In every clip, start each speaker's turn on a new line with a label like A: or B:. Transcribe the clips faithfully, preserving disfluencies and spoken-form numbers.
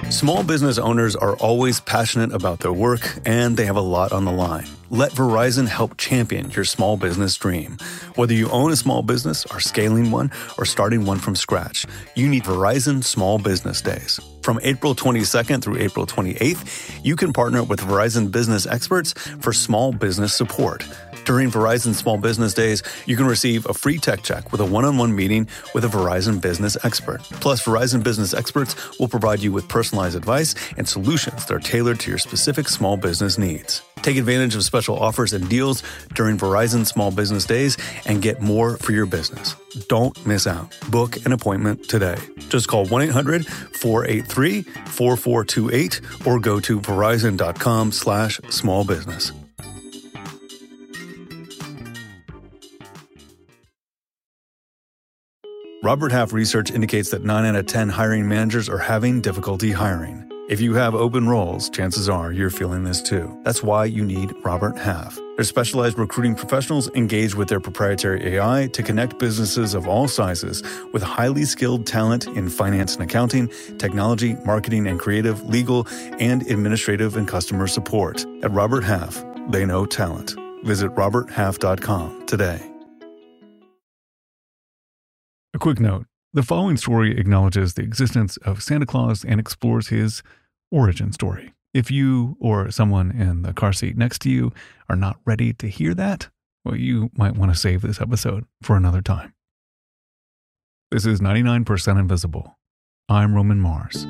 A: Small business owners are always passionate about their work, and they have a lot on the line. Let Verizon help champion your small business dream. Whether you own a small business, are scaling one, or starting one from scratch, you need Verizon Small Business Days. From April twenty-second through April twenty-eighth, you can partner with Verizon business experts for small business support. During Verizon Small Business Days, you can receive a free tech check with a one-on-one meeting with a Verizon business expert. Plus, Verizon business experts will provide you with personalized advice and solutions that are tailored to your specific small business needs. Take advantage of special offers and deals during Verizon Small Business Days and get more for your business. Don't miss out. Book an appointment today. Just call one eight hundred four eight three four four two eight or go to verizon.com slash small business. Robert Half research indicates that nine out of ten hiring managers are having difficulty hiring. If you have open roles, chances are you're feeling this too. That's why you need Robert Half. Their specialized recruiting professionals engage with their proprietary A I to connect businesses of all sizes with highly skilled talent in finance and accounting, technology, marketing and creative, legal, and administrative and customer support. At Robert Half, they know talent. Visit robert half dot com today. A quick note, the following story acknowledges the existence of Santa Claus and explores his origin story. If you or someone in the car seat next to you are not ready to hear that, well, you might want to save this episode for another time. This is ninety-nine percent Invisible. I'm Roman Mars.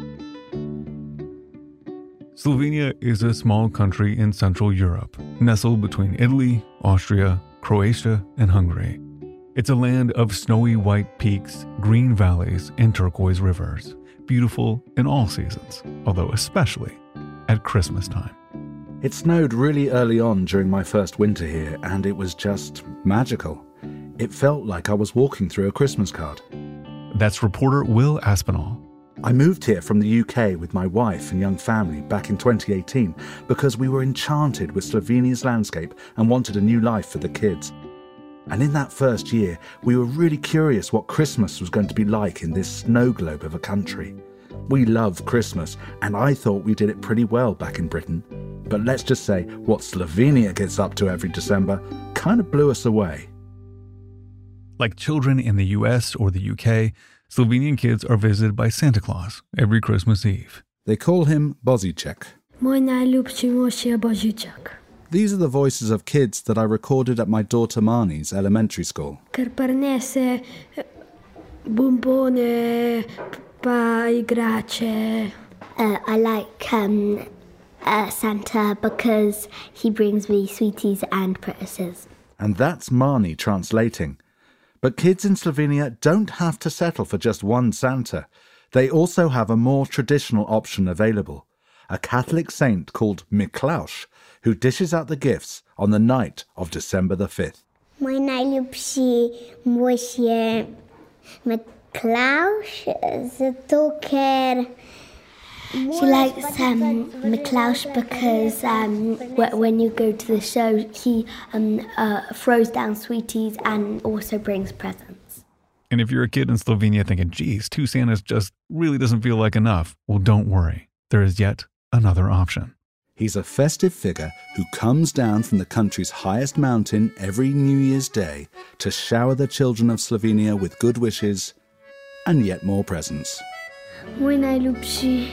A: Slovenia is a small country in Central Europe, nestled between Italy, Austria, Croatia, and Hungary. It's a land of snowy white peaks, green valleys, and turquoise rivers, beautiful in all seasons, although especially at Christmas time.
B: It snowed really early on during my first winter here, and it was just magical. It felt like I was walking through a Christmas card.
A: That's reporter Will Aspinall.
B: I moved here from the U K with my wife and young family back in twenty eighteen because we were enchanted with Slovenia's landscape and wanted a new life for the kids. And in that first year, we were really curious what Christmas was going to be like in this snow globe of a country. We love Christmas, and I thought we did it pretty well back in Britain. But let's just say what Slovenia gets up to every December kind of blew us away.
A: Like children in the U S or the U K, Slovenian kids are visited by Santa Claus every Christmas Eve.
B: They call him Božiček.
C: Moj najljubši mož je Božiček.
B: These are the voices of kids that I recorded at my daughter Marnie's elementary school.
C: Ker prinese bombone pa igrače.
D: Uh, I like um, uh, Santa because he brings me sweeties and presents.
B: And that's Marnie translating. But kids in Slovenia don't have to settle for just one Santa. They also have a more traditional option available. A Catholic saint called Miklaus, who dishes out the gifts on the night of December the fifth.
D: Moj najljubši mož je Miklaus, zato ker... She likes um, Miklaus because um, when you go to the show, he um, uh, throws down sweeties and also brings presents.
A: And if you're a kid in Slovenia thinking, geez, two Santas just really doesn't feel like enough, well, don't worry. There is yet another option.
B: He's a festive figure who comes down from the country's highest mountain every New Year's Day to shower the children of Slovenia with good wishes and yet more presents.
C: Moj najljubši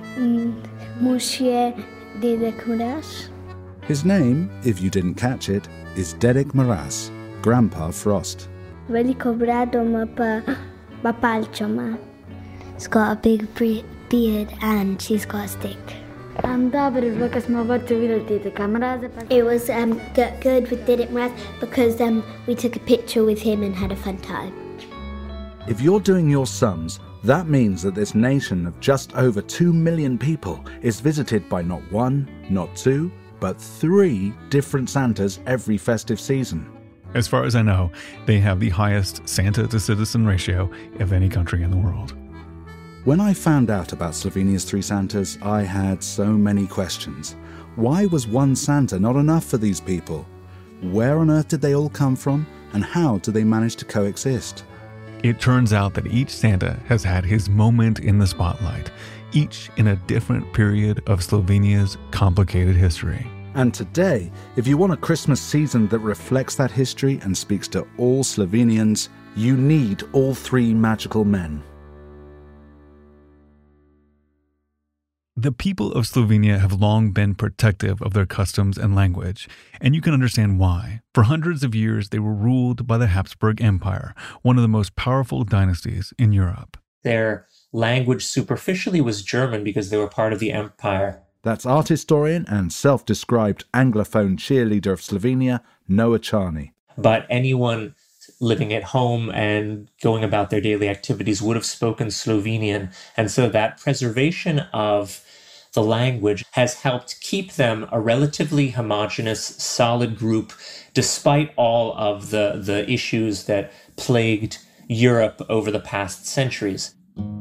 C: mož je Dedek Mraz.
B: His name, if you didn't catch it, is Dedek Mraz, Grandpa Frost.
C: Veliko brado ima pa, pa palčo ima.
D: She's got a big beard and she's got a stick.
C: Um, dobro je bilo, ko smo v vrtu videli Dedeka Mraza.
D: It was um, good, good with Dedek Mraz because um, we took a picture with him and had a fun time.
B: If you're doing your sums, that means that this nation of just over two million people is visited by not one, not two, but three different Santas every festive season.
A: As far as I know, they have the highest Santa-to-citizen ratio of any country in the world.
B: When I found out about Slovenia's three Santas, I had so many questions. Why was one Santa not enough for these people? Where on earth did they all come from, and how did they manage to coexist?
A: It turns out that each Santa has had his moment in the spotlight. each in a different period of Slovenia's complicated history.
B: And today, if you want a Christmas season that reflects that history and speaks to all Slovenians, you need all three magical men.
A: The people of Slovenia have long been protective of their customs and language, and you can understand why. For hundreds of years, they were ruled by the Habsburg Empire, one of the most powerful dynasties in Europe.
E: Their language superficially was German because they were part of the empire.
B: That's art historian and self-described Anglophone cheerleader of Slovenia, Noah Charney.
E: But anyone living at home and going about their daily activities would have spoken Slovenian. And so that preservation of the language has helped keep them a relatively homogeneous, solid group, despite all of the, the issues that plagued Europe over the past centuries.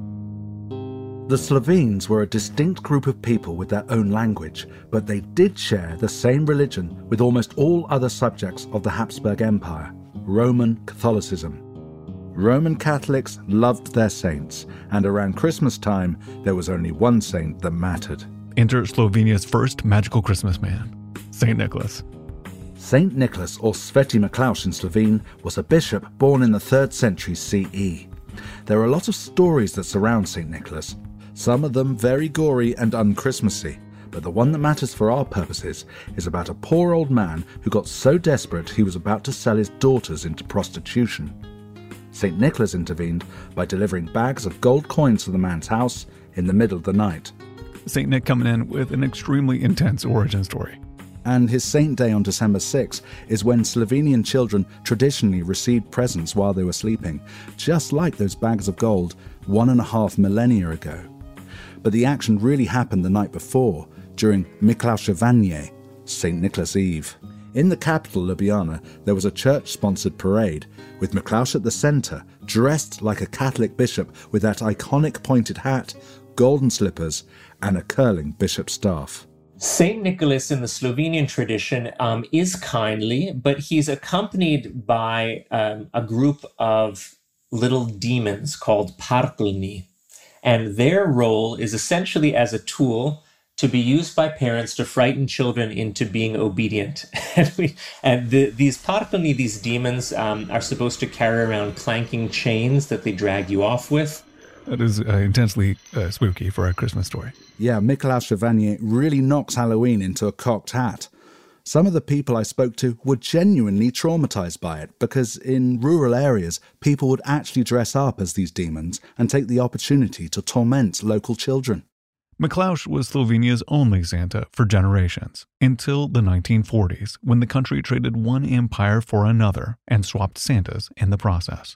B: The Slovenes were a distinct group of people with their own language, but they did share the same religion with almost all other subjects of the Habsburg Empire, Roman Catholicism. Roman Catholics loved their saints, and around Christmas time, there was only one saint that mattered.
A: Enter Slovenia's first magical Christmas man, Saint Nicholas.
B: Saint Nicholas, or Sveti Miklauš in Slovene, was a bishop born in the third century C E. There are a lot of stories that surround Saint Nicholas, some of them very gory and un-Christmassy, but the one that matters for our purposes is about a poor old man who got so desperate he was about to sell his daughters into prostitution. Saint Nicholas intervened by delivering bags of gold coins to the man's house in the middle of the night.
A: Saint Nick coming in with an extremely intense origin story.
B: And his saint day on December sixth is when Slovenian children traditionally received presents while they were sleeping, just like those bags of gold one and a half millennia ago. But the action really happened the night before, during Miklauševanje, Saint Nicholas Eve. In the capital, Ljubljana, there was a church-sponsored parade, with Miklauš at the centre, dressed like a Catholic bishop with that iconic pointed hat, golden slippers, and a curling bishop's staff.
E: Saint Nicholas in the Slovenian tradition um, is kindly, but he's accompanied by um, a group of little demons called parklni. And their role is essentially as a tool to be used by parents to frighten children into being obedient. and we, and the, these parklni, these demons, um, are supposed to carry around clanking chains that they drag you off with.
A: That is uh, intensely uh, spooky for a Christmas story.
B: Yeah, Miklauševanje really knocks Halloween into a cocked hat. Some of the people I spoke to were genuinely traumatized by it because in rural areas, people would actually dress up as these demons and take the opportunity to torment local children.
A: Miklauš was Slovenia's only Santa for generations, until the nineteen forties, when the country traded one empire for another and swapped Santas in the process.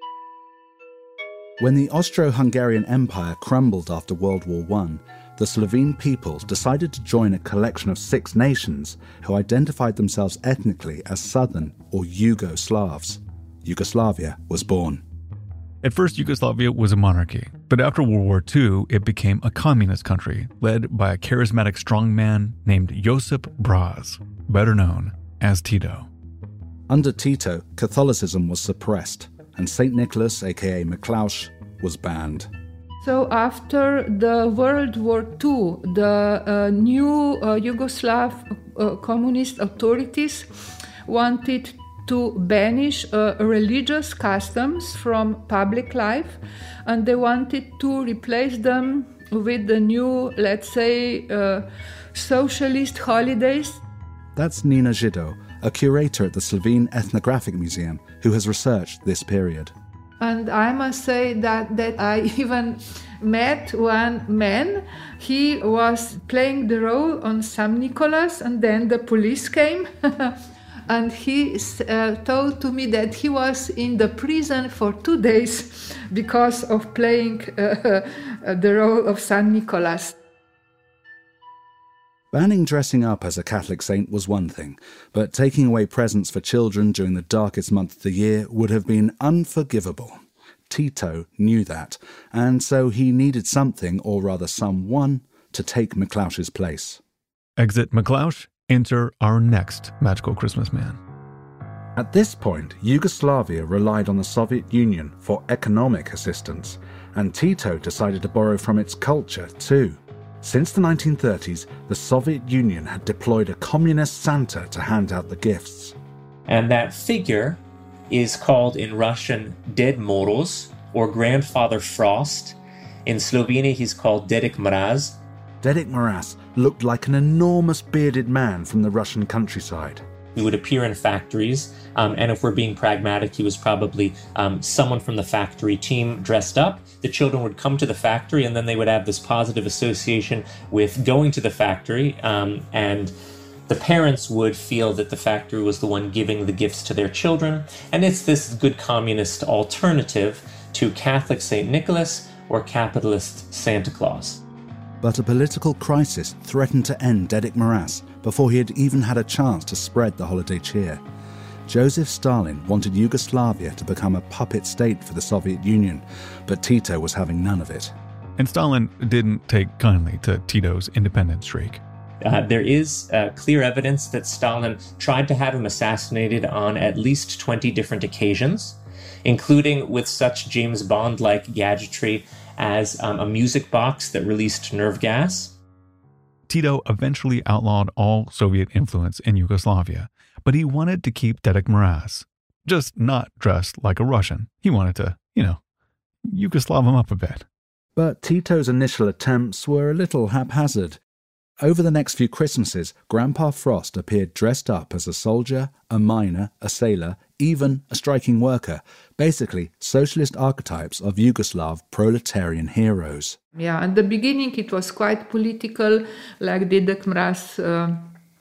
B: When the Austro-Hungarian Empire crumbled after World War One, the Slovene people decided to join a collection of six nations who identified themselves ethnically as Southern or Yugoslavs. Yugoslavia was born.
A: At first, Yugoslavia was a monarchy, but after World War Two, it became a communist country led by a charismatic strongman named Josip Broz, better known as Tito.
B: Under Tito, Catholicism was suppressed, and Saint Nicholas, aka Miklauš, was banned.
F: So after the World War Two, the uh, new uh, Yugoslav uh, communist authorities wanted to banish uh, religious customs from public life, and they wanted to replace them with the new, let's say, uh, socialist holidays.
B: That's Nina Žido, a curator at the Slovene Ethnographic Museum who has researched this period.
F: And I must say that, that I even met one man. He was playing the role on Saint Nicholas, and then the police came. And he uh, told to me that he was in the prison for two days because of playing uh, the role of Saint Nicholas.
B: Banning dressing up as a Catholic saint was one thing, but taking away presents for children during the darkest month of the year would have been unforgivable. Tito knew that, and so he needed something, or rather someone, to take Miklauš's place.
A: Exit Miklauš, enter our next magical Christmas man.
B: At this point, Yugoslavia relied on the Soviet Union for economic assistance, And Tito decided to borrow from its culture too. Since the nineteen thirties, the Soviet Union had deployed a communist Santa to hand out the gifts.
E: And that figure is called in Russian Ded Moroz, or Grandfather Frost. In Slovenia, he's called Dedek Mraz.
B: Dedek Mraz looked like an enormous bearded man from the Russian countryside.
E: He would appear in factories, um, and if we're being pragmatic, he was probably um, someone from the factory team dressed up. The children would come to the factory, and then they would have this positive association with going to the factory, um, and the parents would feel that the factory was the one giving the gifts to their children, and it's this good communist alternative to Catholic Saint Nicholas or capitalist Santa Claus.
B: But a political crisis threatened to end Dedek Mraz before he had even had a chance to spread the holiday cheer. Joseph Stalin wanted Yugoslavia to become a puppet state for the Soviet Union, but Tito was having none of it.
A: And Stalin didn't take kindly to Tito's independence streak.
E: Uh, there is uh, clear evidence that Stalin tried to have him assassinated on at least twenty different occasions, including with such James Bond-like gadgetry as um, a music box that released nerve gas.
A: Tito eventually outlawed all Soviet influence in Yugoslavia, but he wanted to keep Dedek Mraz, just not dressed like a Russian. He wanted to, you know, Yugoslav him up a bit.
B: But Tito's initial attempts were a little haphazard. Over the next few Christmases, Grandpa Frost appeared dressed up as a soldier, a miner, a sailor, even a striking worker, basically socialist archetypes of Yugoslav proletarian heroes.
F: Yeah, at the beginning it was quite political, like Dedek Mraz uh,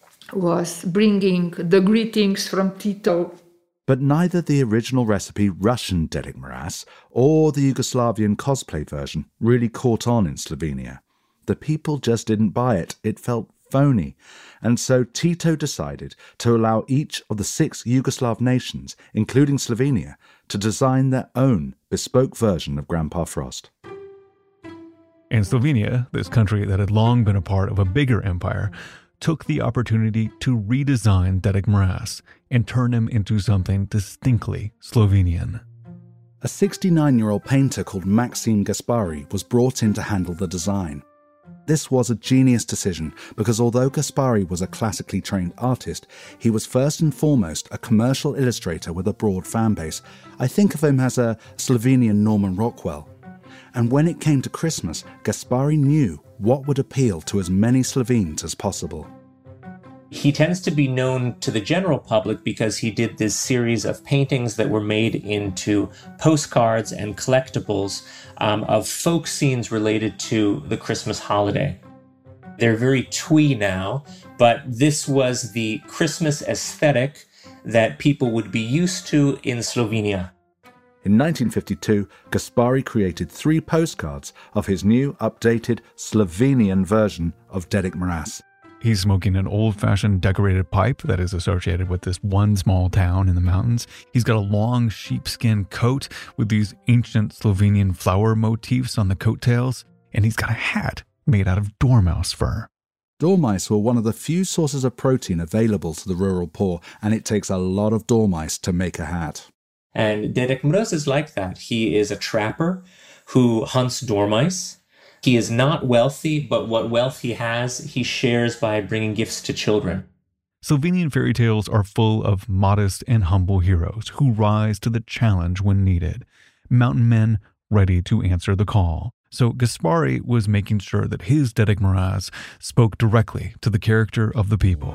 F: was bringing the greetings from Tito.
B: But neither the original recipe Russian Dedek Mraz or the Yugoslavian cosplay version really caught on in Slovenia. The people just didn't buy it. It felt phony. And so Tito decided to allow each of the six Yugoslav nations, including Slovenia, to design their own bespoke version of Grandpa Frost.
A: And Slovenia, this country that had long been a part of a bigger empire, took the opportunity to redesign Dedek Mraz and turn him into something distinctly Slovenian.
B: A sixty-nine-year-old painter called Maxim Gaspari was brought in to handle the design. This was a genius decision because although Gaspari was a classically trained artist, he was first and foremost a commercial illustrator with a broad fan base. I think of him as a Slovenian Norman Rockwell. And when it came to Christmas, Gaspari knew what would appeal to as many Slovenes as possible.
E: He tends to be known to the general public because he did this series of paintings that were made into postcards and collectibles um, of folk scenes related to the Christmas holiday. They're very twee now, but this was the Christmas aesthetic that people would be used to in Slovenia.
B: In nineteen fifty-two, Gaspari created three postcards of his new, updated Slovenian version of Dedek Mraz.
A: He's smoking an old-fashioned decorated pipe that is associated with this one small town in the mountains. He's got a long sheepskin coat with these ancient Slovenian flower motifs on the coattails, and he's got a hat made out of dormouse fur.
B: Dormice were one of the few sources of protein available to the rural poor, and it takes a lot of dormice to make a hat.
E: And Dedek Mraz is like that. He is a trapper who hunts dormice. He is not wealthy, but what wealth he has, he shares by bringing gifts to children.
A: Slovenian fairy tales are full of modest and humble heroes who rise to the challenge when needed. Mountain men ready to answer the call. So Gaspari was making sure that his Dedek Mraz spoke directly to the character of the people.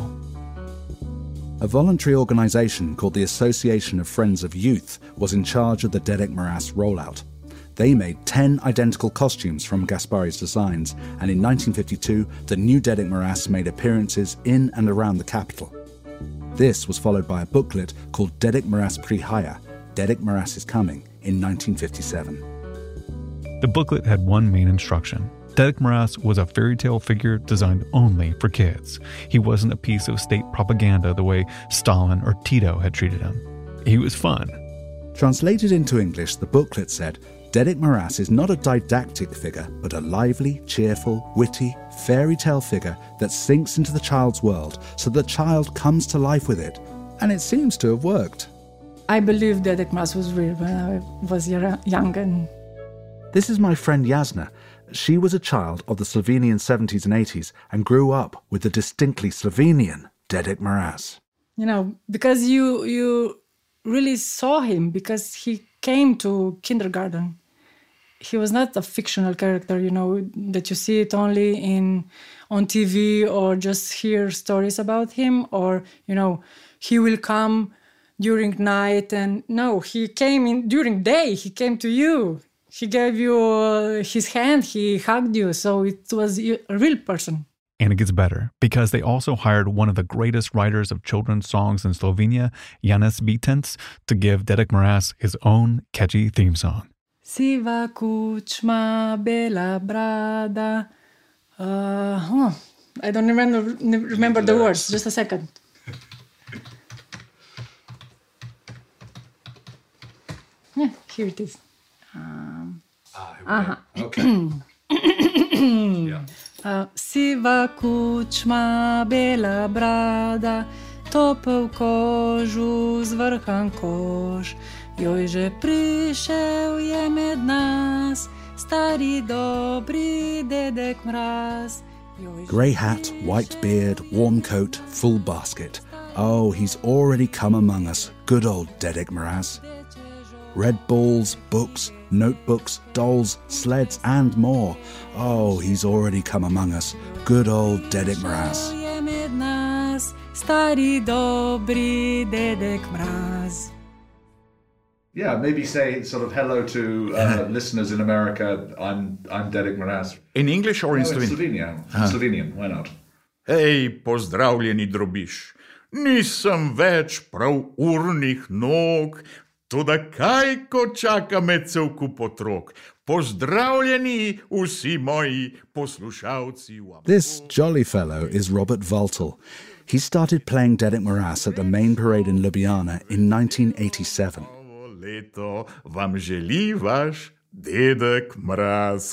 B: A voluntary organization called the Association of Friends of Youth was in charge of the Dedek Mraz rollout. They made ten identical costumes from Gaspari's designs, and in nineteen fifty-two, the new Dedek Mraz made appearances in and around the capital. This was followed by a booklet called Dedek Mraz Prihaja, Dedek Mraz is Coming, in nineteen fifty-seven.
A: The booklet had one main instruction. Dedek Mraz was a fairy tale figure designed only for kids. He wasn't a piece of state propaganda the way Stalin or Tito had treated him. He was fun.
B: Translated into English, the booklet said, Dedek Mraz is not a didactic figure, but a lively, cheerful, witty, fairy tale figure that sinks into the child's world so the child comes to life with it. And it seems to have worked.
G: I believe Dedek Mraz was real when I was young and
B: This is my friend Jasna. She was a child of the Slovenian seventies and eighties and grew up with the distinctly Slovenian Dedek Mraz.
G: You know, because you you really saw him, because he came to kindergarten. He was not a fictional character, you know, that you see it only in on T V or just hear stories about him, or, you know, he will come during night. And no, he came in during day. He came to you. He gave you uh, his hand. He hugged you. So it was a real person.
A: And it gets better, because they also hired one of the greatest writers of children's songs in Slovenia, Janez Bitenc, to give Dedek Mraz his own catchy theme song.
G: Siva kučma, bela brada. Uh, oh, I don't remember, remember the words. Just a second. Yeah, here it is. Um,
B: ah,
G: uh-huh.
B: Okay.
G: Yeah. Uh, Siva kučma, bela brada, topel kožu, zvrhan kož. Joj, že prišel je med nas, stari dobri Dedek Mraz.
B: Grey hat, white beard, warm coat, full basket. Oh, he's already come among us, good old Dedek Mraz. Red balls, books, notebooks, dolls, sleds, and more. Oh, he's already come among us, good old Dedek Mraz.
G: Stari dobri Dedek Mraz.
B: Yeah, maybe say sort of hello to uh, listeners in America. I'm I'm Dedek Mraz.
H: In English or in
B: no,
H: Slovenian?
B: Slovenian. Uh-huh. Slovenian, why not?
H: Hej, pozdravljeni drobiš. Nisem več prav urnih nog, toda kaj ko čaka me cel kup otrok. Pozdravljeni vsi moji poslušalci.
B: This jolly fellow is Robert Valtel. He started playing Dedek Mraz at the main parade in Ljubljana in nineteen eighty-seven.
H: Leto vam želi vaš Dedek Mraz.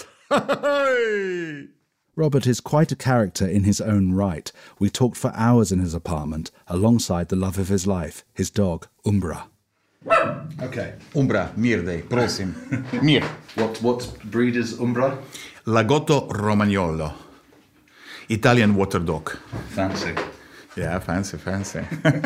B: Robert is quite a character in his own right. We talked for hours in his apartment, alongside the love of his life, his dog, Umbra.
H: Okay. Umbra, mir dej, prosim. Mir.
B: What, what breed is Umbra?
H: Lagotto Romagnolo. Italian water dog.
B: Fancy.
H: Yeah, fancy, fancy.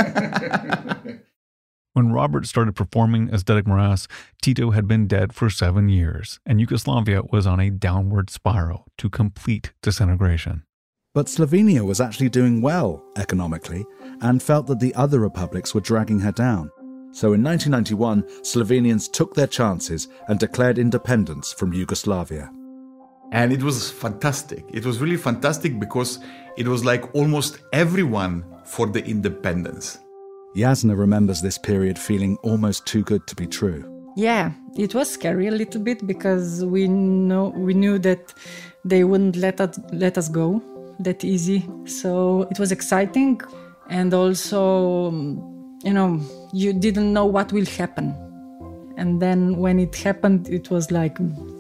A: When Robert started performing as Dedek Mraz, Tito had been dead for seven years, and Yugoslavia was on a downward spiral to complete disintegration.
B: But Slovenia was actually doing well economically and felt that the other republics were dragging her down. So in nineteen ninety-one, Slovenians took their chances and declared independence from Yugoslavia.
H: And it was fantastic. It was really fantastic because it was like almost everyone for the independence.
B: Jasna remembers this period feeling almost too good to be true.
G: Yeah, it was scary a little bit because we know we knew that they wouldn't let us let us go that easy. So it was exciting, and also, you know, you didn't know what will happen. And then when it happened, it was like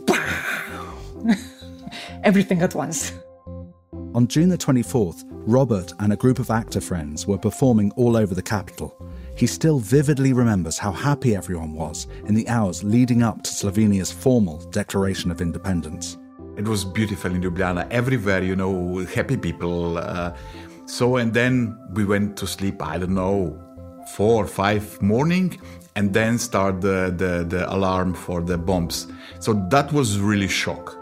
G: everything at once.
B: On June the twenty-fourth, Robert and a group of actor friends were performing all over the capital. He still vividly remembers how happy everyone was in the hours leading up to Slovenia's formal declaration of independence.
H: It was beautiful in Ljubljana, everywhere, you know, happy people. Uh, so, and then we went to sleep, I don't know, four or five morning, and then start the, the, the alarm for the bombs. So that was really shock.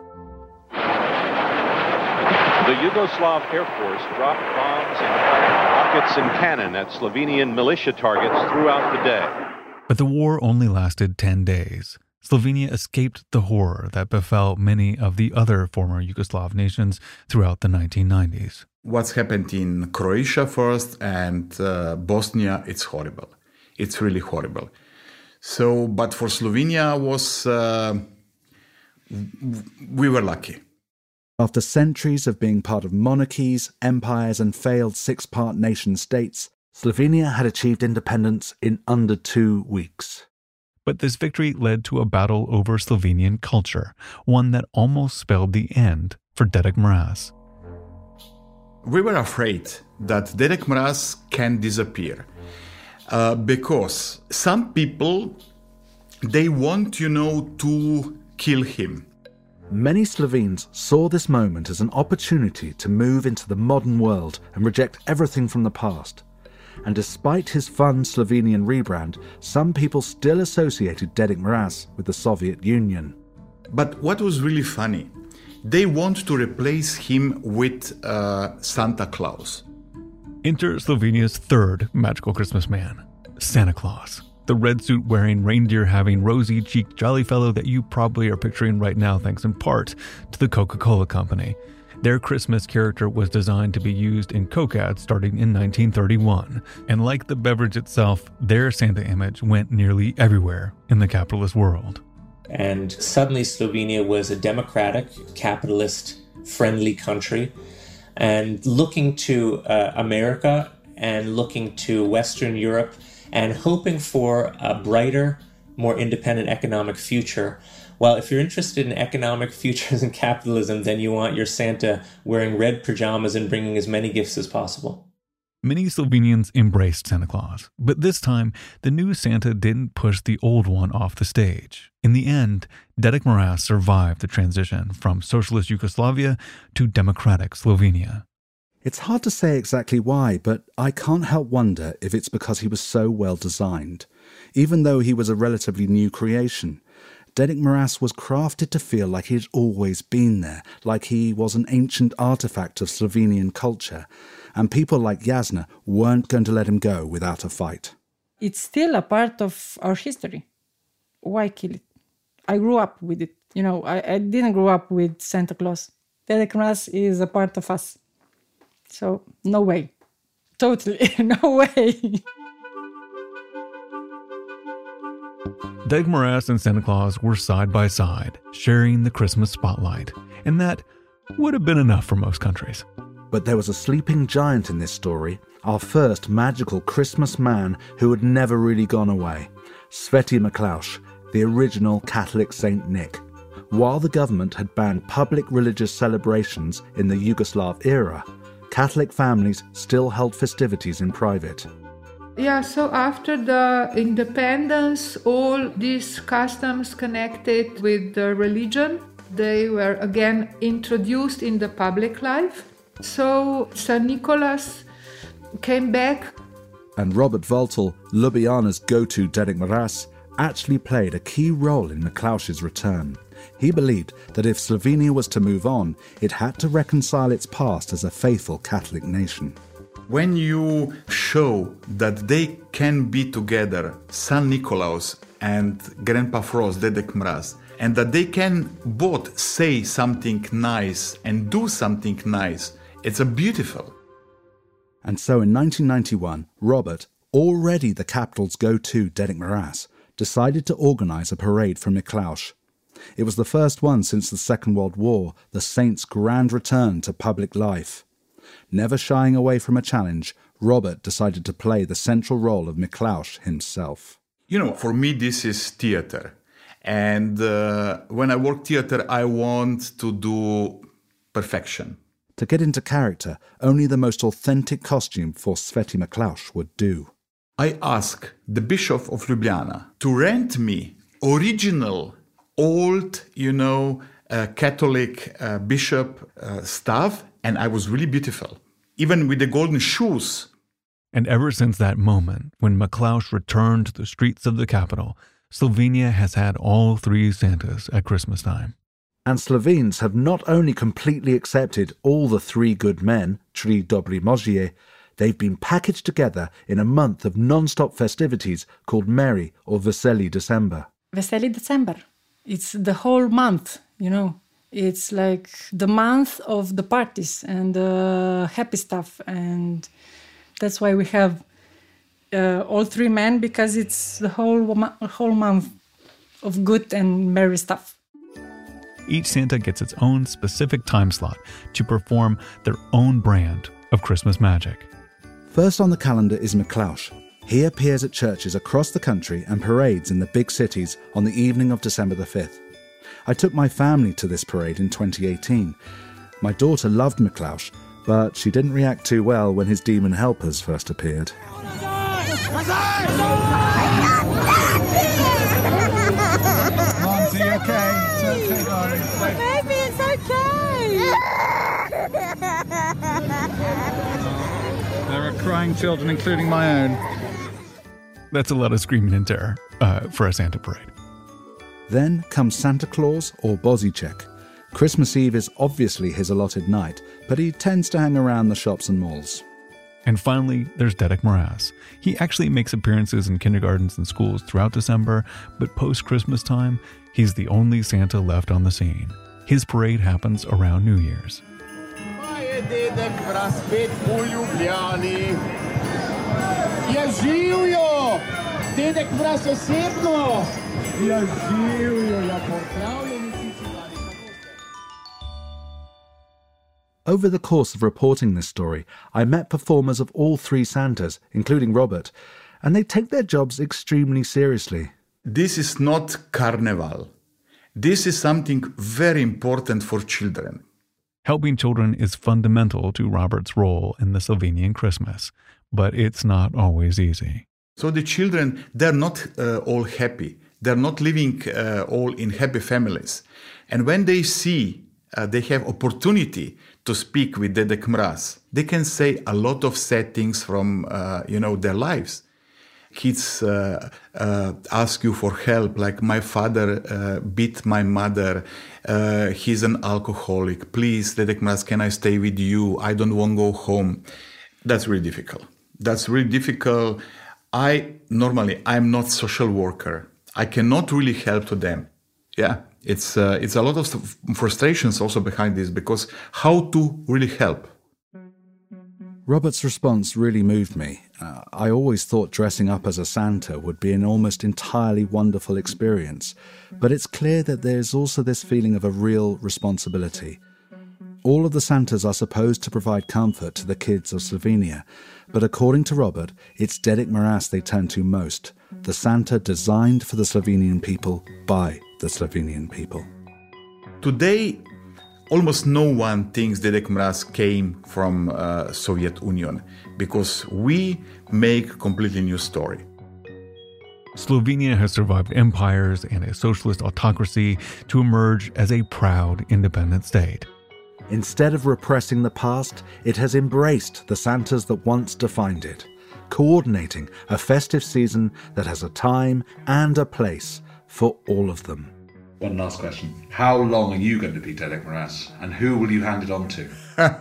I: The Yugoslav Air Force dropped bombs and rockets and cannon at Slovenian militia targets throughout the day.
A: But the war only lasted ten days. Slovenia escaped the horror that befell many of the other former Yugoslav nations throughout the nineteen nineties.
H: What's happened in Croatia first and uh, Bosnia, it's horrible. It's really horrible. So, but for Slovenia was, uh, we were lucky.
B: After centuries of being part of monarchies, empires, and failed six-part nation-states, Slovenia had achieved independence in under two weeks.
A: But this victory led to a battle over Slovenian culture, one that almost spelled the end for Dedek Mraz.
H: We were afraid that Dedek Mraz can disappear uh, because some people, they want, you know, to kill him.
B: Many Slovenes saw this moment as an opportunity to move into the modern world and reject everything from the past. And despite his fun Slovenian rebrand, some people still associated Dedek Mraz with the Soviet Union.
H: But what was really funny, they want to replace him with uh, Santa Claus.
A: Enter Slovenia's third magical Christmas man, Santa Claus. The red suit wearing, reindeer having, rosy cheeked jolly fellow that you probably are picturing right now thanks in part to the Coca-Cola Company. Their Christmas character was designed to be used in Coke ads starting in nineteen thirty-one. And like the beverage itself, their Santa image went nearly everywhere in the capitalist world.
E: And suddenly Slovenia was a democratic, capitalist, friendly country. And looking to uh, America and looking to Western Europe and hoping for a brighter, more independent economic future. Well, if you're interested in economic futures and capitalism, then you want your Santa wearing red pajamas and bringing as many gifts as possible.
A: Many Slovenians embraced Santa Claus, but this time, the new Santa didn't push the old one off the stage. In the end, Dedek Mraz survived the transition from socialist Yugoslavia to democratic Slovenia.
B: It's hard to say exactly why, but I can't help wonder if it's because he was so well designed. Even though he was a relatively new creation, Dedek Mraz was crafted to feel like he'd always been there, like he was an ancient artifact of Slovenian culture, and people like Jasna weren't going to let him go without a fight.
G: It's still a part of our history. Why kill it? I grew up with it. You know, I, I didn't grow up with Santa Claus. Dedek Mraz is a part of us. So, no way. Totally, no way.
A: Dedek Mraz and Santa Claus were side by side, sharing the Christmas spotlight, and that would have been enough for most countries.
B: But there was a sleeping giant in this story, our first magical Christmas man who had never really gone away, Sveti Miklauš, the original Catholic Saint Nick. While the government had banned public religious celebrations in the Yugoslav era, Catholic families still held festivities in private.
F: Yeah, so after the independence, all these customs connected with the religion, they were again introduced in the public life. So Saint Nicholas came back.
B: And Robert Voltel, Ljubljana's go-to Dedek Mraz, actually played a key role in Miklauš's return. He believed that if Slovenia was to move on, it had to reconcile its past as a faithful Catholic nation.
H: When you show that they can be together, Saint Nicholas and Grandpa Frost, Dedek Mraz, and that they can both say something nice and do something nice, it's a beautiful.
B: And so in nineteen ninety-one, Robert, already the capital's go-to Dedek Mraz, decided to organise a parade for Miklauš. It was the first one since the Second World War, the saint's grand return to public life. Never shying away from a challenge, Robert decided to play the central role of Miklauš himself.
H: You know, for me this is theatre. And uh, when I work theatre, I want to do perfection.
B: To get into character, only the most authentic costume for Sveti Miklauš would do.
H: I asked the Bishop of Ljubljana to rent me original, old, you know, uh, Catholic uh, bishop uh, stuff, and I was really beautiful, even with the golden shoes.
A: And ever since that moment, when Miklauš returned to the streets of the capital, Slovenia has had all three Santas at Christmas time.
B: And Slovenes have not only completely accepted all the three good men, Tri Dobri Možje, they've been packaged together in a month of non-stop festivities called Merry or Veseli December.
G: Veseli December. It's the whole month, you know. It's like the month of the parties and the happy stuff. And that's why we have uh, all three men, because it's the whole, whole month of good and merry stuff.
A: Each Santa gets its own specific time slot to perform their own brand of Christmas magic.
B: First on the calendar is Miklauš. He appears at churches across the country and parades in the big cities on the evening of December the fifth. I took my family to this parade in twenty eighteen. My daughter loved Miklauš, but she didn't react too well when his demon helpers first appeared.
J: Mom, are you okay? It's okay, darling.
B: There are crying children, including my own.
A: That's a lot of screaming and terror uh, for a Santa parade.
B: Then comes Santa Claus or Bozychek. Christmas Eve is obviously his allotted night, but he tends to hang around the shops and malls.
A: And finally, there's Dedek Mraz. He actually makes appearances in kindergartens and schools throughout December, but post-Christmas time, he's the only Santa left on the scene. His parade happens around New Year's.
B: Over the course of reporting this story, I met performers of all three Santas, including Robert, and they take their jobs extremely seriously.
H: This is not carnival. This is something very important for children.
A: Helping children is fundamental to Robert's role in the Slovenian Christmas, but it's not always easy.
H: So the children, they're not uh, all happy. They're not living uh, all in happy families. And when they see uh, they have opportunity to speak with Dedek Mraz, they can say a lot of sad things from, uh, you know, their lives. Kids uh, uh, ask you for help, like my father uh, beat my mother, uh, he's an alcoholic, please, Dedek Mraz, can I stay with you? I don't want to go home. That's really difficult. That's really difficult. I, normally, I'm not social worker. I cannot really help to them. Yeah, it's, uh, it's a lot of frustrations also behind this, because how to really help?
B: Robert's response really moved me. Uh, I always thought dressing up as a Santa would be an almost entirely wonderful experience, but it's clear that there's also this feeling of a real responsibility. All of the Santas are supposed to provide comfort to the kids of Slovenia, but according to Robert, it's Dedek Mraz they turn to most, the Santa designed for the Slovenian people by the Slovenian people.
H: Today, almost no one thinks Dedek Mraz came from uh, Soviet Union, because we make a completely new story.
A: Slovenia has survived empires and a socialist autocracy to emerge as a proud independent state.
B: Instead of repressing the past, it has embraced the Santas that once defined it, coordinating a festive season that has a time and a place for all of them.
J: One last question. How long are you going to be Dedek Mraz, and who will you hand it on to?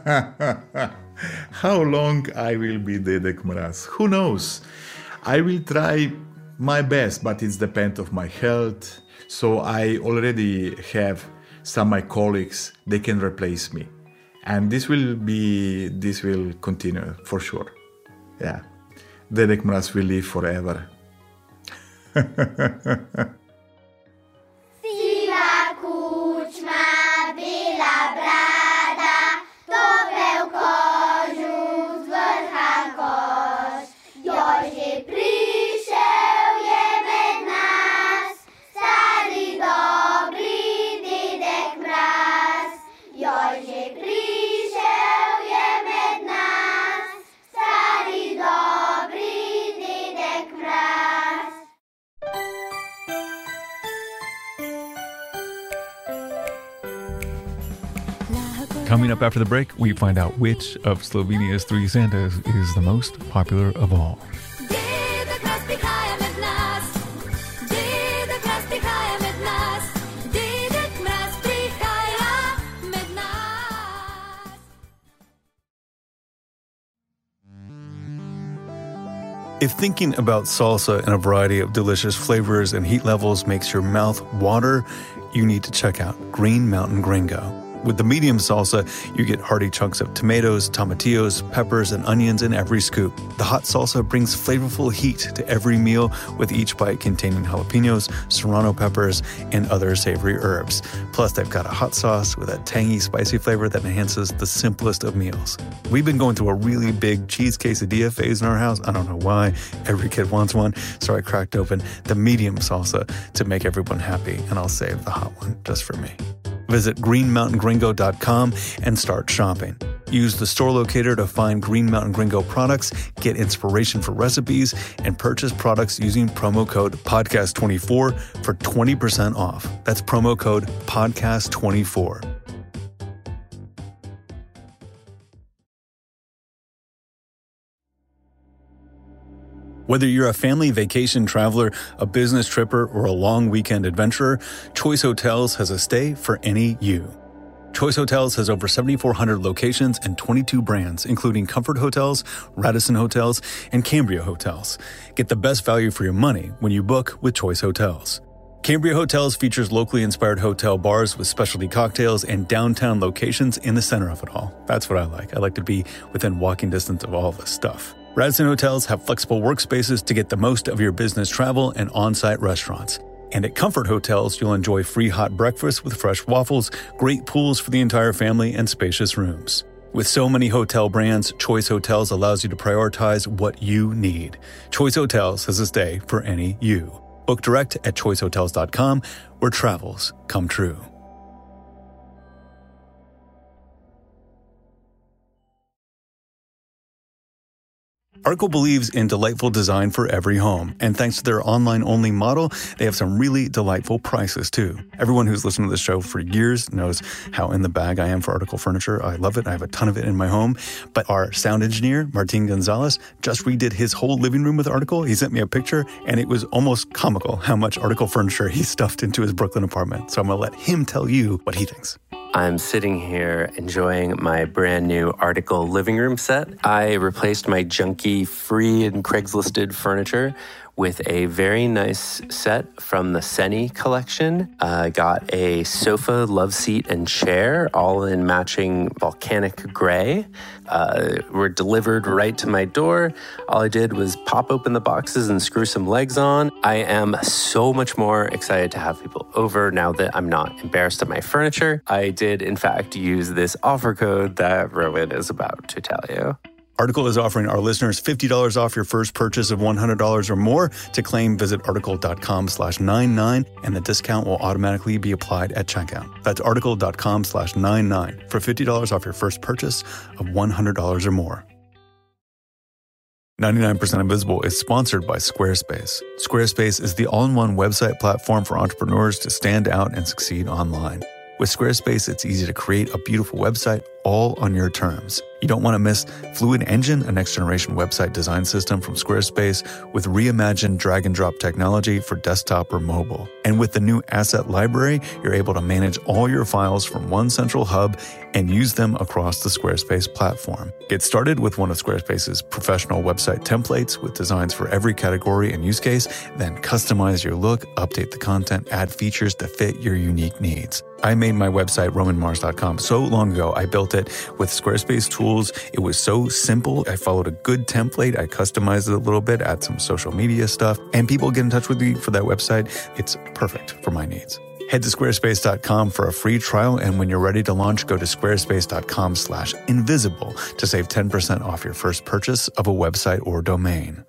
H: How long I will be Dedek Mraz? Who knows? I will try my best, but it depends on my health. So I already have some of my colleagues, they can replace me. And this will be, this will continue for sure. Yeah. Dedek Mraz will live forever.
A: Coming up after the break, we find out which of Slovenia's three Santas is the most popular of all. If thinking about salsa and a variety of delicious flavors and heat levels makes your mouth water, you need to check out Green Mountain Gringo. With the medium salsa, you get hearty chunks of tomatoes, tomatillos, peppers, and onions in every scoop. The hot salsa brings flavorful heat to every meal, with each bite containing jalapenos, serrano peppers, and other savory herbs. Plus, they've got a hot sauce with a tangy, spicy flavor that enhances the simplest of meals. We've been going through a really big cheese quesadilla phase in our house. I don't know why. Every kid wants one, so I cracked open the medium salsa to make everyone happy, and I'll save the hot one just for me. Visit green mountain gringo dot com and start shopping. Use the store locator to find Green Mountain Gringo products, get inspiration for recipes, and purchase products using promo code podcast twenty-four for twenty percent off. That's promo code podcast twenty-four. Whether you're a family vacation traveler, a business tripper, or a long weekend adventurer, Choice Hotels has a stay for any you. Choice Hotels has over seventy-four hundred locations and twenty-two brands, including Comfort Hotels, Radisson Hotels, and Cambria Hotels. Get the best value for your money when you book with Choice Hotels. Cambria Hotels features locally inspired hotel bars with specialty cocktails and downtown locations in the center of it all. That's what I like. I like to be within walking distance of all this stuff. Radisson Hotels have flexible workspaces to get the most of your business travel and on-site restaurants. And at Comfort Hotels, you'll enjoy free hot breakfast with fresh waffles, great pools for the entire family, and spacious rooms. With so many hotel brands, Choice Hotels allows you to prioritize what you need. Choice Hotels has a stay for any you. Book direct at choice hotels dot com, where travels come true. Article believes in delightful design for every home, and thanks to their online-only model, they have some really delightful prices, too. Everyone who's listened to this show for years knows how in the bag I am for Article furniture. I love it. I have a ton of it in my home. But our sound engineer, Martin Gonzalez, just redid his whole living room with Article. He sent me a picture, and it was almost comical how much Article furniture he stuffed into his Brooklyn apartment. So I'm going to let him tell you what he thinks.
K: I'm sitting here enjoying my brand new Article living room set. I replaced my junky free and Craigslisted furniture with a very nice set from the Seni collection. I uh, got a sofa, love seat, and chair, all in matching volcanic gray. Uh, were delivered right to my door. All I did was pop open the boxes and screw some legs on. I am so much more excited to have people over now that I'm not embarrassed of my furniture. I did, in fact, use this offer code that Rowan is about to tell you.
A: Article is offering our listeners fifty dollars off your first purchase of one hundred dollars or more. To claim, visit article.com slash 99, and the discount will automatically be applied at checkout. That's article.com slash 99 for fifty dollars off your first purchase of one hundred dollars or more. ninety-nine percent Invisible is sponsored by Squarespace. Squarespace is the all-in-one website platform for entrepreneurs to stand out and succeed online. With Squarespace, it's easy to create a beautiful website all on your terms. You don't want to miss Fluid Engine, a next-generation website design system from Squarespace with reimagined drag-and-drop technology for desktop or mobile. And with the new Asset Library, you're able to manage all your files from one central hub and use them across the Squarespace platform. Get started with one of Squarespace's professional website templates with designs for every category and use case, then customize your look, update the content, add features to fit your unique needs. I made my website, roman mars dot com, so long ago. I built it with Squarespace tools. It was so simple. I followed a good template. I customized it a little bit, add some social media stuff, and people get in touch with me for that website. It's perfect for my needs. Head to squarespace dot com for a free trial, and when you're ready to launch, go to squarespace.com slash invisible to save ten percent off your first purchase of a website or domain.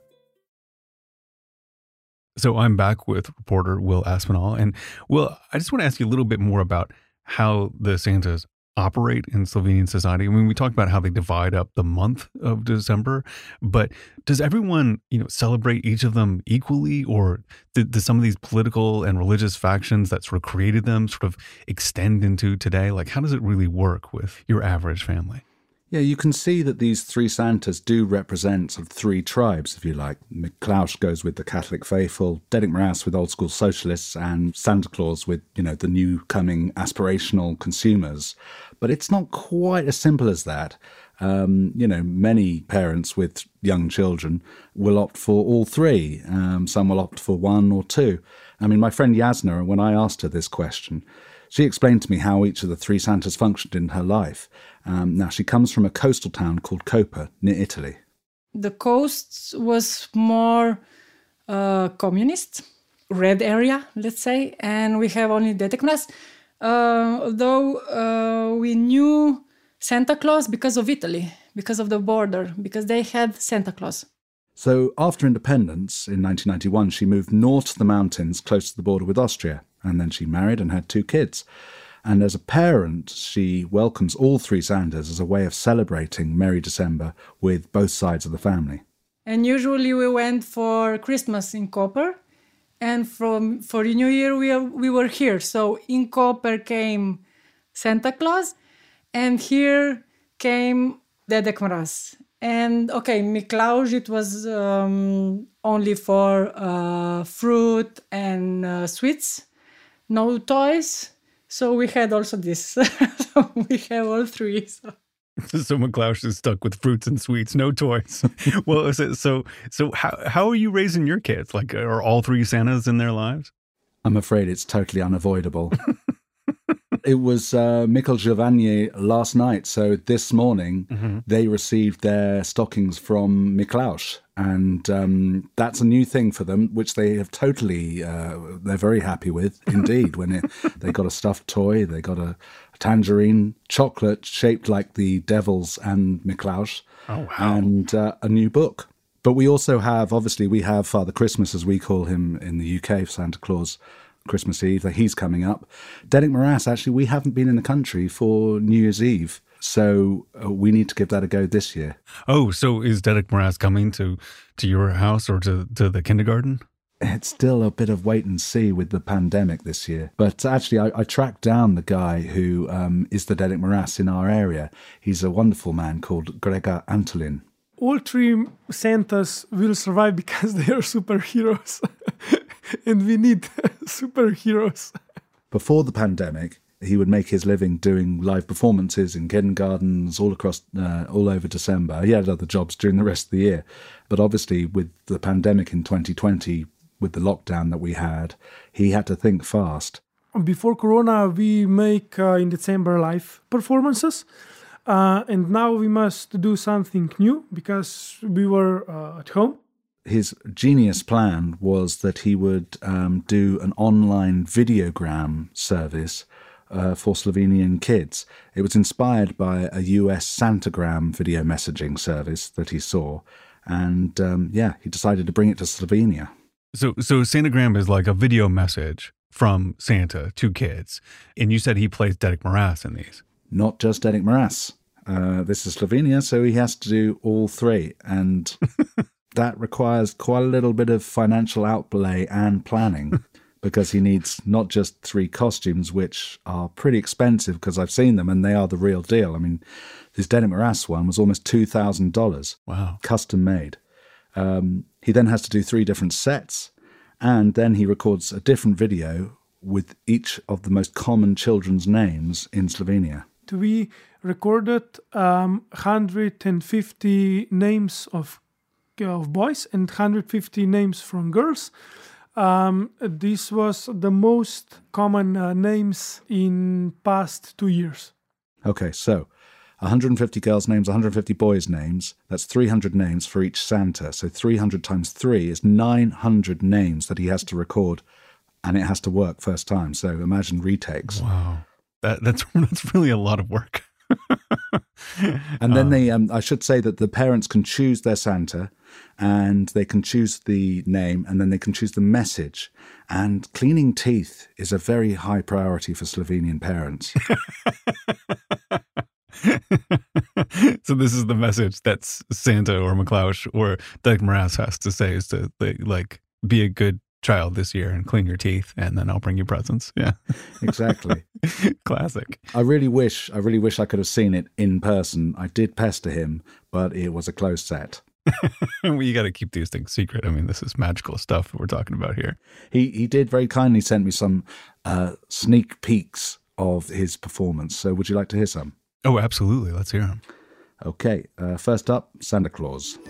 A: So I'm back with reporter Will Aspinall. And Will, I just want to ask you a little bit more about how the Santas operate in Slovenian society. I mean, we talked about how they divide up the month of December, but does everyone, you know, celebrate each of them equally, or do, do some of these political and religious factions that sort of created them sort of extend into today? Like, how does it really work with your average family?
B: Yeah, you can see that these three Santas do represent sort of three tribes, if you like. Miklaus goes with the Catholic faithful, Dedek Mraz with old school socialists, and Santa Claus with, you know, the new coming aspirational consumers. But it's not quite as simple as that. Um, you know, many parents with young children will opt for all three. Um, some will opt for one or two. I mean, my friend Yasna, when I asked her this question, she explained to me how each of the three Santas functioned in her life. Um, now, she comes from a coastal town called Koper, near Italy.
G: The coast was more uh, communist, red area, let's say, and we have only Dedek Mraz. Uh, although uh, we knew Santa Claus because of Italy, because of the border, because they had Santa Claus.
B: So after independence in nineteen ninety-one, she moved north to the mountains close to the border with Austria, and then she married and had two kids. And as a parent, she welcomes all three Santas as a way of celebrating Merry December with both sides of the family.
G: And usually we went for Christmas in Koper, and from for New Year we are, we were here. So in Koper came Santa Claus, and here came Dedek Mraz. And okay, Miklaush, it was um, only for uh, fruit and uh, sweets, no toys. So we had also this. So we have all three. So.
A: So Miklaush is stuck with fruits and sweets, no toys. Well, so so, so how how are you raising your kids? Like, are all three Santas in their lives?
B: I'm afraid it's totally unavoidable. It was uh, Mikkel Giovanni last night. So this morning, mm-hmm. they received their stockings from Miklaush. And um, that's a new thing for them, which they have totally, uh, they're very happy with, indeed. When it, they got a stuffed toy, they got a, a tangerine, chocolate shaped like the devils and Miklaush, oh, wow. and uh, a new book. But we also have, obviously, we have Father Christmas, as we call him in the U K, Santa Claus, Christmas Eve, that he's coming up. Derek Morass, actually, we haven't been in the country for New Year's Eve. So uh, we need to give that a go this year.
A: Oh, so is Derek Morass coming to, to your house or to, to the kindergarten?
B: It's still a bit of wait and see with the pandemic this year. But actually, I, I tracked down the guy who um, is the Derek Morass in our area. He's a wonderful man called Gregor Antolin.
L: All three Santas will survive because they are superheroes. And we need superheroes.
B: Before the pandemic, he would make his living doing live performances in kindergartens all across, uh, all over December. He had other jobs during the rest of the year. But obviously, with the pandemic in twenty twenty, with the lockdown that we had, he had to think fast.
L: Before Corona, we make uh, in December live performances. Uh, and now we must do something new because we were uh, at home.
B: His genius plan was that he would um, do an online videogram service uh, for Slovenian kids. It was inspired by a U S Santagram video messaging service that he saw. And um, yeah, he decided to bring it to Slovenia.
A: So, so Santagram is like a video message from Santa to kids. And you said he plays Derek Morass in these.
B: Not just Derek Morass. Uh, this is Slovenia, so he has to do all three. And that requires quite a little bit of financial outlay and planning because he needs not just three costumes, which are pretty expensive because I've seen them and they are the real deal. I mean, this Derek Morass one was almost two thousand dollars.
A: Wow.
B: Custom made. Um, he then has to do three different sets, and then he records a different video with each of the most common children's names in Slovenia.
L: We recorded um, one hundred fifty names of of boys and one hundred fifty names from girls. Um, this was the most common uh, names in past two years.
B: Okay, so one hundred fifty girls' names, one hundred fifty boys' names. That's three hundred names for each Santa. So three hundred times three is nine hundred names that he has to record, and it has to work first time. So imagine retakes.
A: Wow. That, that's that's really a lot of work.
B: And then they, um, I should say that the parents can choose their Santa, and they can choose the name, and then they can choose the message. And cleaning teeth is a very high priority for Slovenian parents.
A: So this is the message that Santa or Miklaush or Derek Morass has to say, is to like be a good child this year and clean your teeth, and then I'll bring you presents. Yeah,
B: exactly.
A: Classic.
B: I really wish, I really wish I could have seen it in person. I did pester him, but it was a closed set.
A: Well, you got to keep these things secret. I mean, this is magical stuff we're talking about here.
B: He he did very kindly send me some uh, sneak peeks of his performance. So would you like to hear some?
A: Oh, absolutely. Let's hear them.
B: Okay, uh, first up, Santa Claus.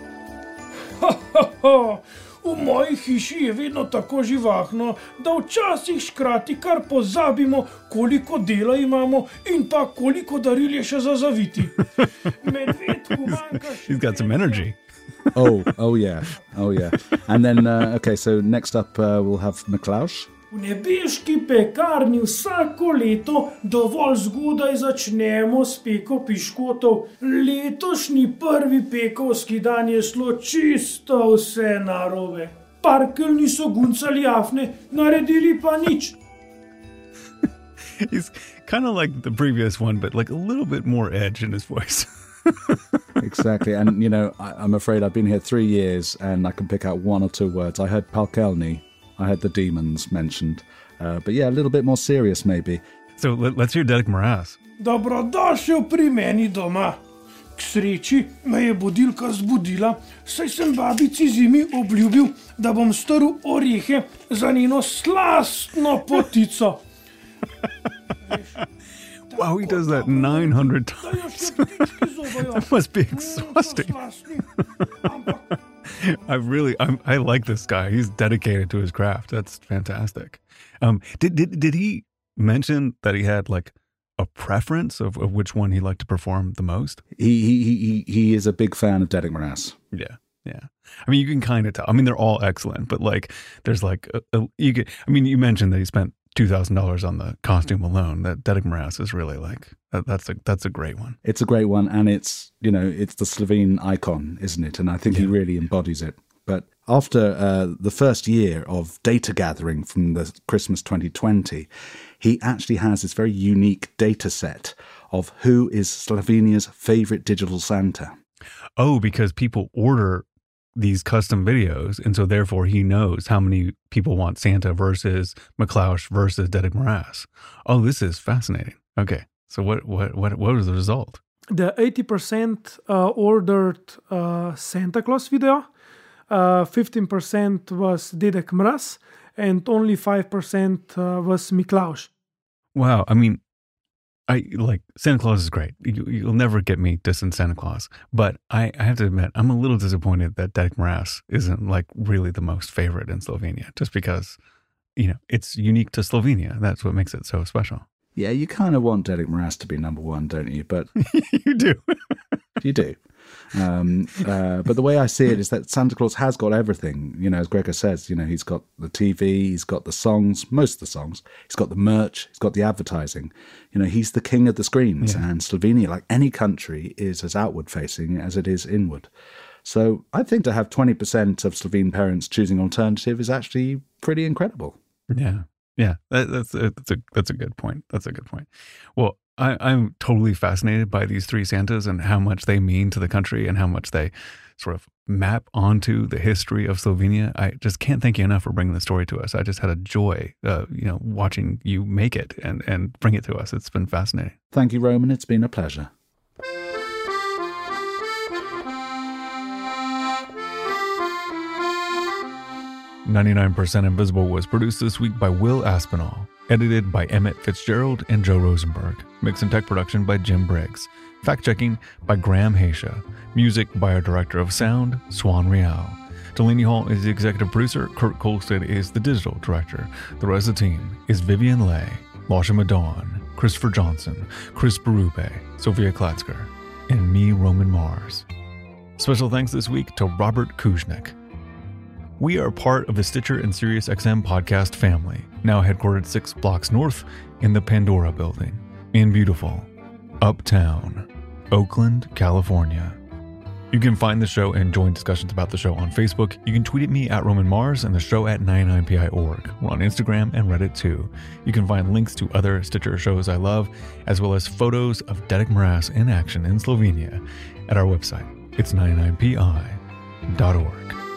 L: V moji hiši je vedno tako živahno, da včasih škrati kar pozabimo, koliko dela imamo in pa koliko daril je še za zaviti. Medvedku manjka še...
A: He's got some energy.
B: Oh, oh yeah, oh yeah. And then, uh, okay, so next up uh, we'll have Miklaush.
L: V nebeški pekarni vsako leto dovolj zgodaj začnemo s peko piškotov. Letošnji prvi pekovski dan je šlo čisto vse narobe. Parkelj niso guncali afne, naredili pa nič.
A: He's kind of like the previous one, but like a little bit more edge in his voice.
B: Exactly. And, you know, I, I'm afraid I've been here three years and I can pick out one or two words. I heard Palkelny. I had the demons mentioned. Uh, but yeah, a little bit more serious maybe.
A: So let, let's hear Derek Morass.
L: Dobrodošel pri meni doma. K sreči me je budilka zbudila, saj sem babici zimi obljubil, da bom strl orehe za njeno slastno potico.
A: Wow, he does that nine hundred times. That must be exhausting. I really, I'm, I like this guy. He's dedicated to his craft. That's fantastic. Um, did did did he mention that he had like a preference of, of which one he liked to perform the most?
B: He he he he is a big fan of Derek Marass.
A: Yeah, yeah. I mean, you can kind of tell. I mean, they're all excellent, but like, there's like a, a, you get. I mean, you mentioned that he spent two thousand dollars on the costume alone. That Derek Marass is really like that, that's a that's a great one.
B: It's a great one, and it's you know it's the Slovene icon, isn't it? And I think yeah. he really embodies it. But after uh, the first year of data gathering from the Christmas twenty twenty, he actually has this very unique data set of who is Slovenia's favorite digital Santa.
A: Oh, because people order these custom videos, and so therefore he knows how many people want Santa versus Miklaush versus Derek Marass. Oh, this is fascinating. Okay, so what what what what was the result?
L: The eighty percent uh, ordered uh, Santa Claus video, uh, fifteen percent was Derek Marass, and only five percent uh, was Miklaush.
A: Wow, I mean, I like Santa Claus is great. You, you'll never get me dissing Santa Claus, but I, I have to admit I'm a little disappointed that Derek Marass isn't like really the most favorite in Slovenia, just because you know it's unique to Slovenia. That's what makes it so special.
B: Yeah, you kind of want Derek Marass to be number one, don't you? But
A: you do,
B: you do. Um, uh, but the way I see it is that Santa Claus has got everything. You know, as Gregor says, you know, he's got the T V, he's got the songs, most of the songs, he's got the merch, he's got the advertising. You know, he's the king of the screens. Yeah. And Slovenia, like any country, is as outward facing as it is inward. So I think to have twenty percent of Slovene parents choosing alternative is actually pretty incredible.
A: Yeah. Yeah. That, that's, a, that's, a, that's a good point. That's a good point. Well, I, I'm totally fascinated by these three Santas and how much they mean to the country and how much they sort of map onto the history of Slovenia. I just can't thank you enough for bringing the story to us. I just had a joy, uh, you know, watching you make it and, and bring it to us. It's been fascinating.
B: Thank you, Roman. It's been a pleasure.
A: ninety-nine percent Invisible was produced this week by Will Aspinall, edited by Emmett Fitzgerald and Joe Rosenberg, mix and tech production by Jim Briggs, fact-checking by Graham Haysha, music by our director of sound, Swan Real. Delaney Hall is the executive producer, Kurt Kolstad is the digital director. The rest of the team is Vivian Lay, Lasha Madon, Christopher Johnson, Chris Berube, Sophia Klatzker, and me, Roman Mars. Special thanks this week to Robert Kuznick. We are part of the Stitcher and SiriusXM podcast family, now headquartered six blocks north in the Pandora building, in beautiful Uptown, Oakland, California. You can find the show and join discussions about the show on Facebook. You can tweet at me at Roman Mars and the show at ninety-nine P I dot org. We're on Instagram and Reddit too. You can find links to other Stitcher shows I love, as well as photos of Derek Marass in action in Slovenia at our website. It's ninety-nine P I dot org.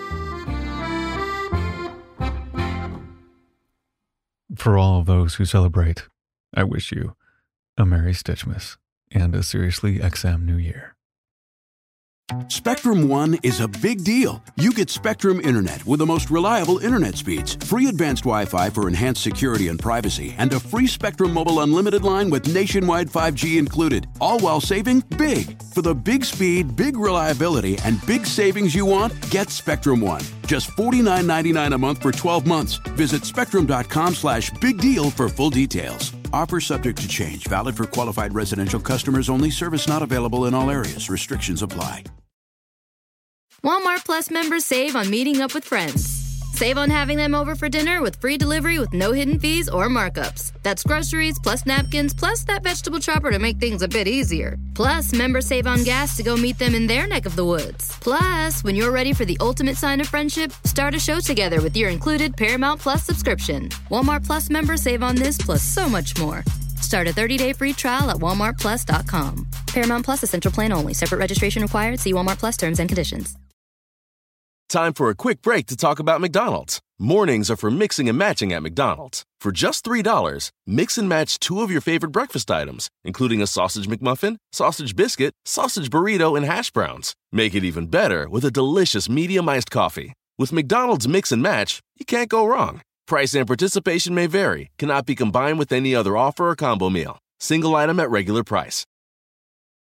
A: For all of those who celebrate, I wish you a Merry Stitchmas and a Seriously X M New Year.
M: Spectrum One is a big deal. You get Spectrum Internet with the most reliable internet speeds, free advanced Wi-Fi for enhanced security and privacy, and a free Spectrum Mobile Unlimited line with nationwide five G included, all while saving big. For the big speed, big reliability, and big savings you want, get Spectrum One. Just forty-nine ninety-nine a month for twelve months. Visit spectrum.com slash big deal for full details. Offer subject to change. Valid for qualified residential customers only. Service not available in all areas. Restrictions apply.
N: Walmart Plus members save on meeting up with friends. Save on having them over for dinner with free delivery with no hidden fees or markups. That's groceries, plus napkins, plus that vegetable chopper to make things a bit easier. Plus, members save on gas to go meet them in their neck of the woods. Plus, when you're ready for the ultimate sign of friendship, start a show together with your included Paramount Plus subscription. Walmart Plus members save on this plus so much more. Start a thirty-day free trial at walmart plus dot com. Paramount Plus Essential Plan only. Separate registration required. See Walmart Plus terms and conditions.
O: Time for a quick break to talk about McDonald's. Mornings are for mixing and matching at McDonald's. For just three dollars, mix and match two of your favorite breakfast items, including a sausage McMuffin, sausage biscuit, sausage burrito, and hash browns. Make it even better with a delicious medium iced coffee. With McDonald's Mix and Match, you can't go wrong. Price and participation may vary, cannot be combined with any other offer or combo meal. Single item at regular price.